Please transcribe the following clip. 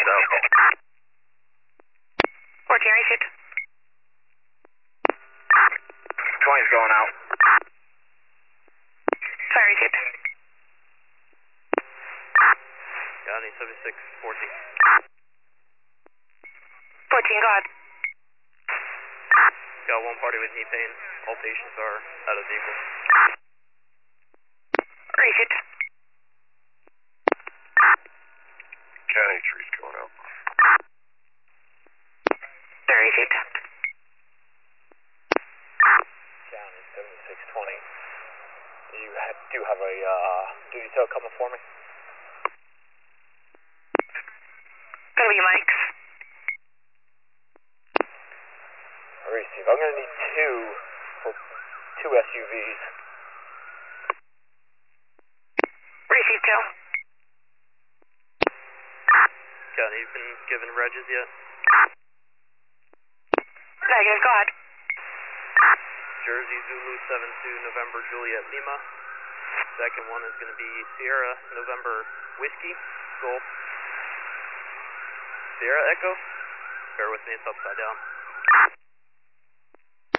out. 14 received. 20's going out. 20 received. County 76, 14. 14, go ahead. Got one party with knee pain. All patients are out of the vehicle. Received. County 3's going out. 30 received. County 7620. You do have a duty tail coming for me? Gonna be Mike's. Receive. I'm gonna need two SUVs. Received 2. County, you been given regs yet? Negative, go ahead. Jersey Zulu 72 November Juliet Lima. Second one is going to be Sierra November Whiskey Golf. Sierra Echo. Bear with me, it's upside down.